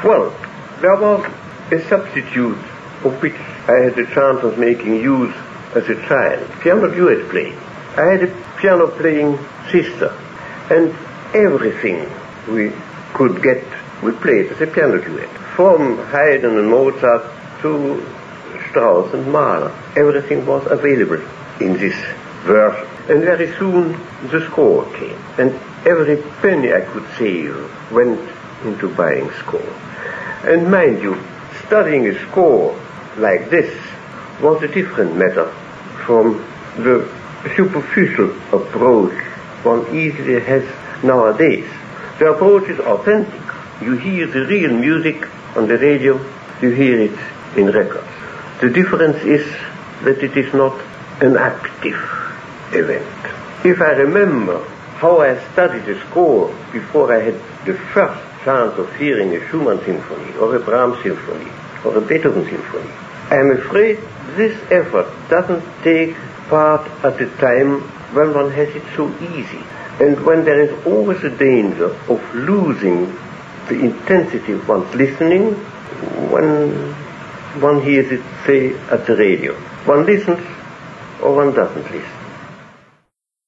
Well, there was a substitute of which I had the chance of making use as a child. Piano duet playing. I had a piano playing sister, and everything we could get, we played as a piano duet. From Haydn and Mozart to Strauss and Mahler. Everything was available in this version. And very soon the score came. And every penny I could save went into buying score. And mind you, studying a score like this was a different matter from the superficial approach one easily has nowadays. The approach is authentic. You hear the real music on the radio, you hear it in records. The difference is that it is not an active event. If I remember how I studied a score before I had the first chance of hearing a Schumann symphony, or a Brahms symphony, or a Beethoven symphony, I am afraid this effort doesn't take part at a time when one has it so easy, and when there is always a danger of losing the intensity of one's listening when one hears it, say, at the radio. One listens or one doesn't listen.